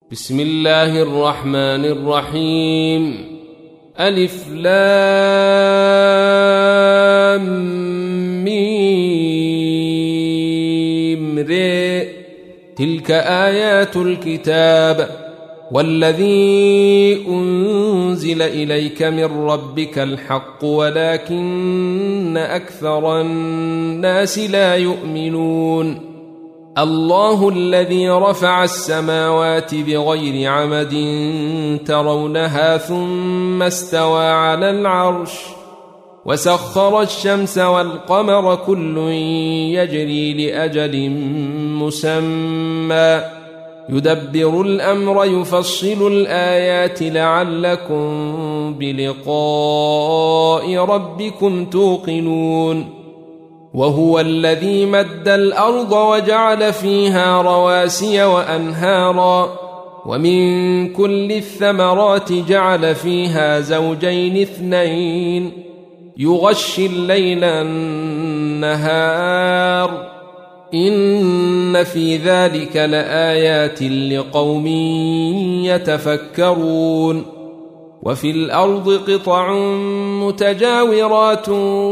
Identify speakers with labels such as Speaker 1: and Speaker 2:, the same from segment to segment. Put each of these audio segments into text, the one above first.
Speaker 1: بسم الله الرحمن الرحيم. ألف لام ميم ر. تلك آيات الكتاب والذي أنزل إليك من ربك الحق ولكن أكثر الناس لا يؤمنون. الله الذي رفع السماوات بغير عمد ترونها ثم استوى على العرش وسخر الشمس والقمر كل يجري لأجل مسمى يدبر الأمر يفصل الآيات لعلكم بلقاء ربكم توقنون. وهو الذي مد الأرض وجعل فيها رواسي وأنهارا ومن كل الثمرات جعل فيها زوجين اثنين يغشي الليل النهار إن في ذلك لآيات لقوم يتفكرون. وفي الأرض قطع متجاورات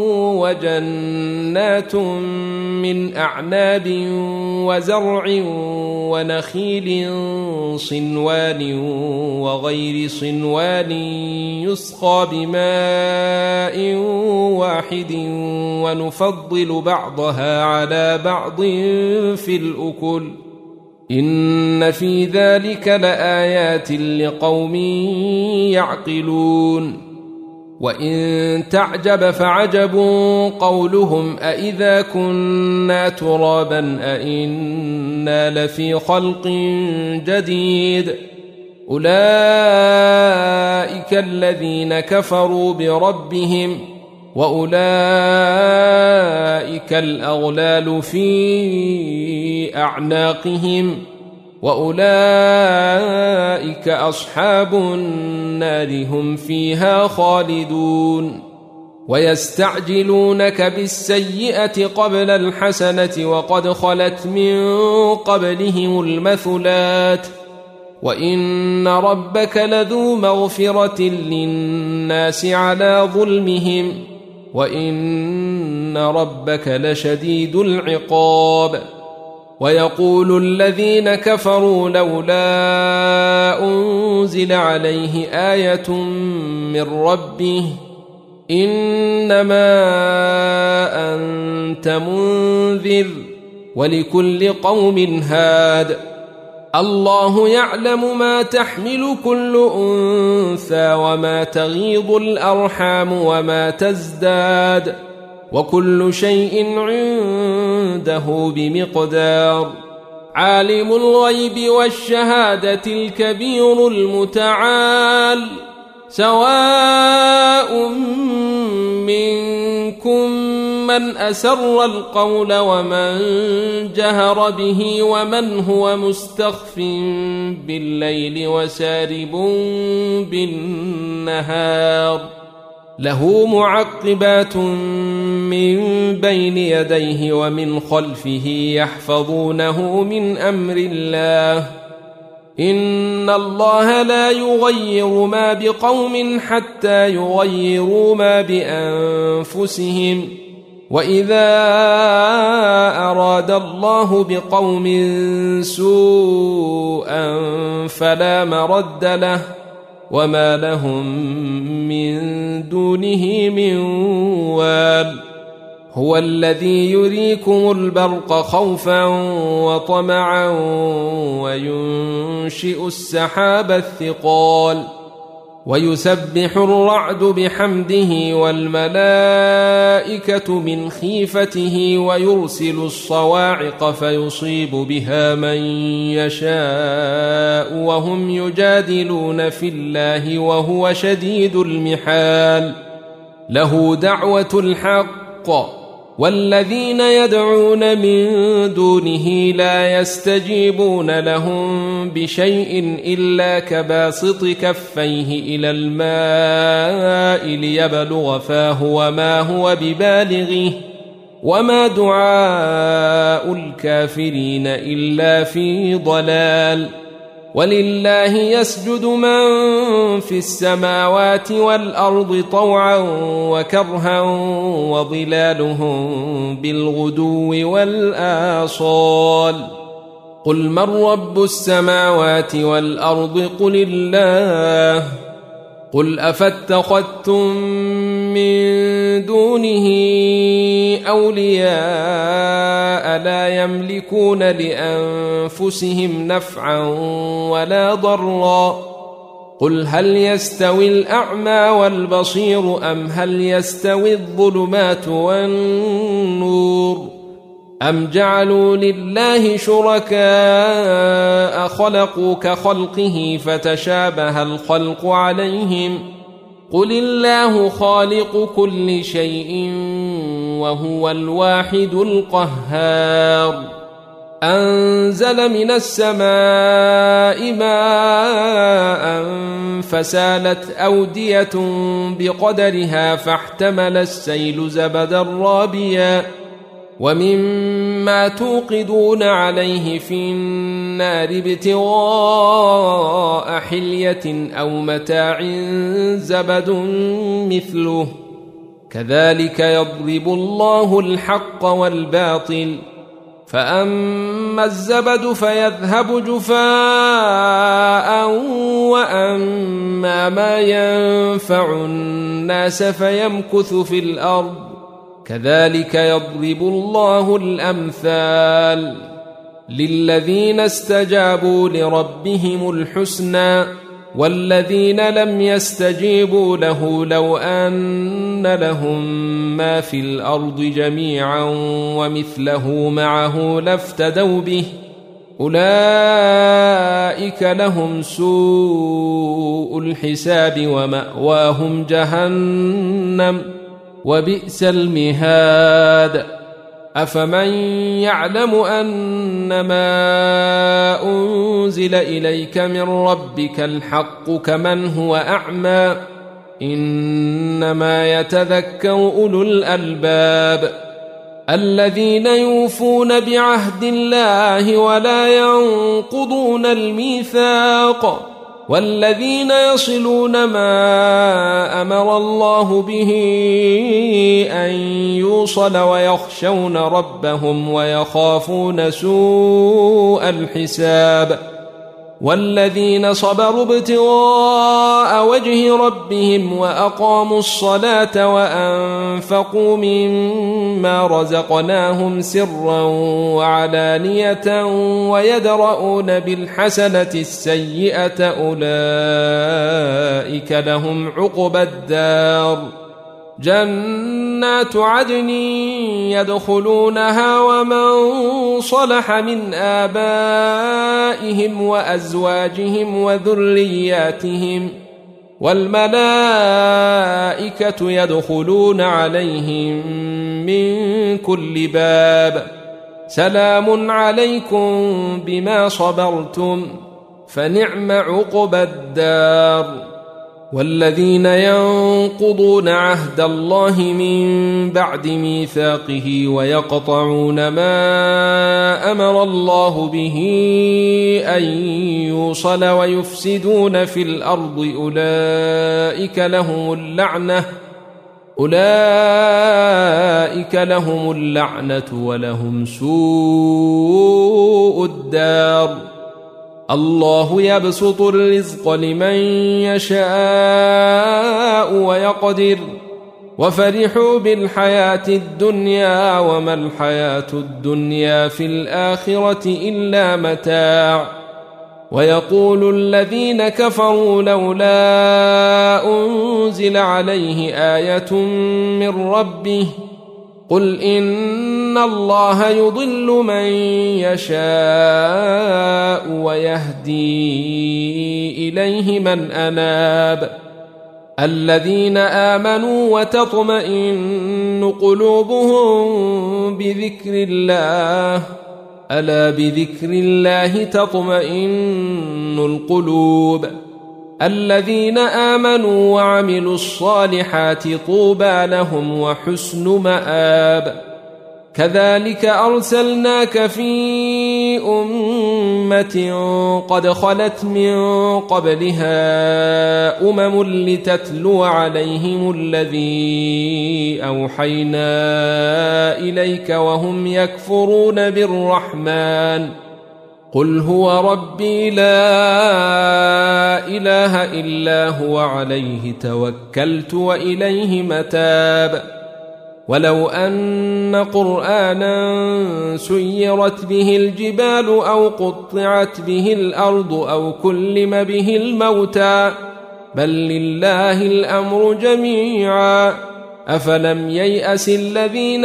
Speaker 1: وجنات من أعناب وزرع ونخيل صنوان وغير صنوان يسقى بماء واحد ونفضل بعضها على بعض في الأكل إن في ذلك لآيات لقوم يعقلون. وإن تعجب فعجب قولهم أإذا كنا ترابا أإنا لفي خلق جديد أولئك الذين كفروا بربهم وأولئك الأغلال في أعناقهم وأولئك أصحاب النار هم فيها خالدون. ويستعجلونك بالسيئة قبل الحسنة وقد خلت من قبلهم المثلات وإن ربك لذو مغفرة للناس على ظلمهم وإن ربك لشديد العقاب. ويقول الذين كفروا لولا أنزل عليه آية من ربه إنما أنت منذر ولكل قوم هاد الله يعلم ما تحمل كل أنثى وما تغيض الأرحام وما تزداد وكل شيء عنده بمقدار. عالم الغيب والشهادة الكبير المتعال سواء منكم من أسر القول ومن جهر به ومن هو مستخف بالليل وسارب بالنهار له معقبات من بين يديه ومن خلفه يحفظونه من أمر الله إن الله لا يغير ما بقوم حتى يغيروا ما بأنفسهم وإذا أراد الله بقوم سوءا فلا مرد له وما لهم من دونه من وال. هو الذي يريكم البرق خوفا وطمعا وينشئ السحاب الثقال ويسبح الرعد بحمده والملائكة من خيفته ويرسل الصواعق فيصيب بها من يشاء وهم يجادلون في الله وهو شديد المحال. له دعوة الحق والذين يدعون من دونه لا يستجيبون لهم بشيء إلا كباسط كفيه إلى الماء ليبلغ فاه وما هو ببالغه وما دعاء الكافرين إلا في ضلال. ولله يسجد من في السماوات والأرض طوعا وكرها وظلالهم بالغدو والآصال قل من رب السماوات والأرض قل الله قل أفاتخذتم من دونه أولياء لا يملكون لأنفسهم نفعا ولا ضرا قل هل يستوي الأعمى والبصير أم هل يستوي الظلمات والنور أم جعلوا لله شركاء خلقوا كخلقه فتشابه الخلق عليهم قل الله خالق كل شيء وهو الواحد القهار أنزل من السماء ماء فسالت أودية بقدرها فاحتمل السيل زبدا رابيا ومما توقدون عليه في النار ابتغاء حلية أو متاع زبد مثله كذلك يضرب الله الحق والباطل فأما الزبد فيذهب جفاء وأما ما ينفع الناس فيمكث في الأرض كذلك يضرب الله الأمثال للذين استجابوا لربهم الحسنى والذين لم يستجيبوا له لو أن لهم ما في الأرض جميعا ومثله معه لافتدوا به أولئك لهم سوء الحساب ومأواهم جهنم وبئس المهاد أفمن يعلم أنما أنزل إليك من ربك الحق كمن هو أعمى إنما يتذكر أولو الألباب الذين يوفون بعهد الله ولا ينقضون الميثاق والذين يصلون ما أمر الله به أن يوصل ويخشون ربهم ويخافون سوء الحساب والذين صبروا ابتغاء وجه ربهم وأقاموا الصلاة وأنفقوا مما رزقناهم سرا وعلانية ويدرؤون بالحسنة السيئة أولئك لهم عقبى الدار جنات عدن يدخلونها ومن صلح من آبائهم وأزواجهم وذرياتهم والملائكة يدخلون عليهم من كل باب سلام عليكم بما صبرتم فنعم عقبى الدار والذين ينقضون عهد الله من بعد ميثاقه ويقطعون ما أمر الله به أن يوصل ويفسدون في الأرض أولئك لهم اللعنة ولهم سوء الدار الله يبسط الرزق لمن يشاء ويقدر وفرحوا بالحياة الدنيا وما الحياة الدنيا في الآخرة إلا متاع ويقول الذين كفروا لولا أنزل عليه آية من ربه قل إن الله يضل من يشاء ويهدي إليه من أناب الذين آمنوا وتطمئن قلوبهم بذكر الله ألا بذكر الله تطمئن القلوب الذين آمنوا وعملوا الصالحات طوبى لهم وحسن مآب كذلك أرسلناك في أمة قد خلت من قبلها لتتلو عليهم الذي أوحينا إليك وهم يكفرون بالرحمن قل هو ربي لا إله إلا هو عليه توكلت وإليه متاب ولو أن قرآنا سيرت به الجبال أو قطعت به الأرض أو كلم به الموتى بل لله الأمر جميعا أفلم ييأس الذين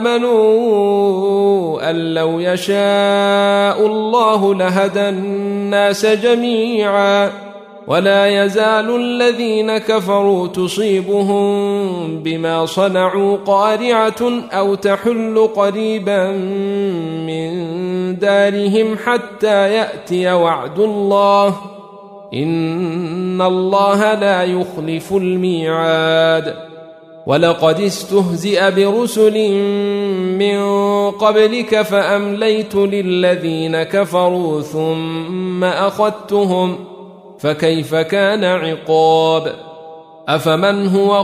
Speaker 1: آمنوا أن لو يشاء الله لهدى الناس جميعا ولا يزال الذين كفروا تصيبهم بما صنعوا قارعة أو تحل قريبا من دارهم حتى يأتي وعد الله إن الله لا يخلف الميعاد ولقد استهزئ برسل من قبلك فأمليت للذين كفروا ثم أخذتهم فكيف كان عقاب أفمن هو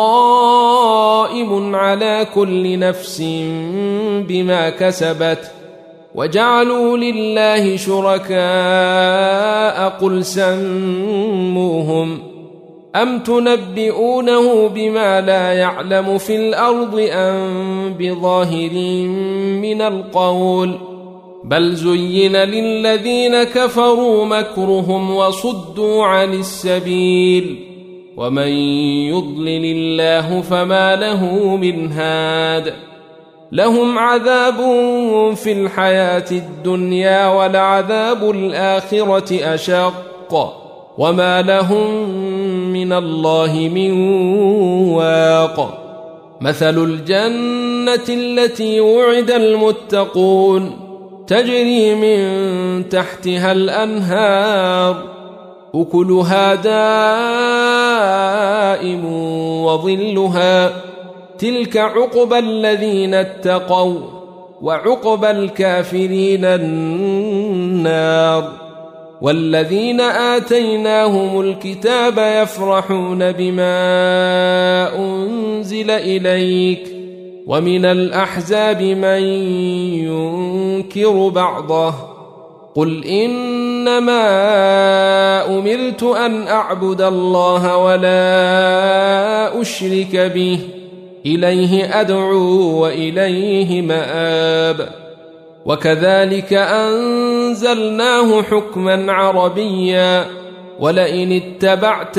Speaker 1: قائم على كل نفس بما كسبت وجعلوا لله شركاء قل سموهم أم تنبئونه بما لا يعلم في الأرض أم بظاهر من القول بل زين للذين كفروا مكرهم وصدوا عن السبيل ومن يضلل الله فما له من هاد لهم عذاب في الحياة الدنيا ولعذاب الآخرة أشق وما لهم من الله من واق مثل الجنة التي وعد المتقون تجري من تحتها الأنهار أكلها دائم وظلها تلك عقبى الذين اتقوا وعقبى الكافرين النار والذين آتيناهم الكتاب يفرحون بما أنزل إليك ومن الأحزاب من ينكر بعضه قل إنما أمرت أن أعبد الله ولا أشرك به إليه أدعو وإليه مآب وكذلك أنزلناه حكما عربيا ولئن اتبعت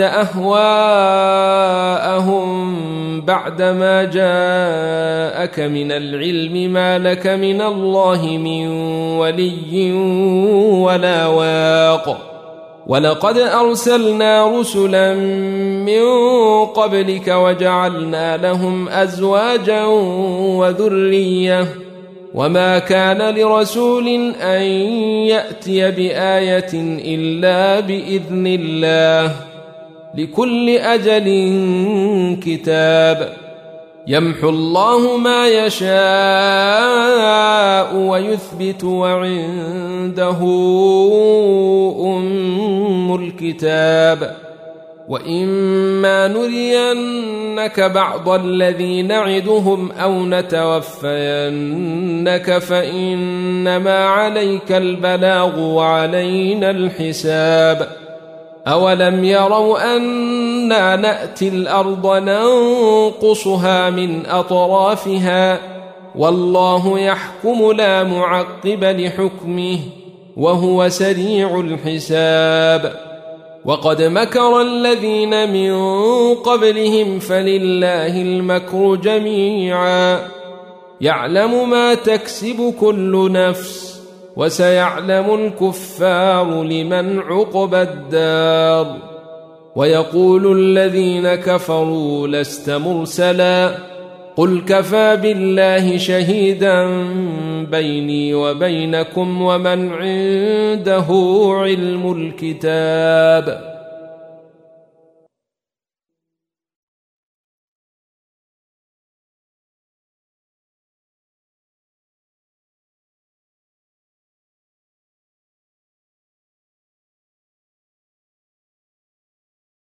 Speaker 1: أهواءهم بعدما جاءك من العلم ما لك من الله من ولي ولا واق ولقد أرسلنا رسلا من قبلك وجعلنا لهم أزواجا وذرية وما كان لرسول أن يأتي بآية إلا بإذن الله لكل أجل كتاب يمحو الله ما يشاء ويثبت وعنده أم الكتاب وإما نرينك بعض الذي نعدهم أو نتوفينك فإنما عليك البلاغ وعلينا الحساب أولم يروا أنا نأتي الأرض ننقصها من أطرافها والله يحكم لا معقب لحكمه وهو سريع الحساب وقد مكر الذين من قبلهم فلله المكر جميعا يعلم ما تكسب كل نفس وسيعلم الكفار لمن عقبى الدار ويقول الذين كفروا لست مرسلا قل كفى بالله شهيدا بيني وبينكم ومن عنده علم الكتاب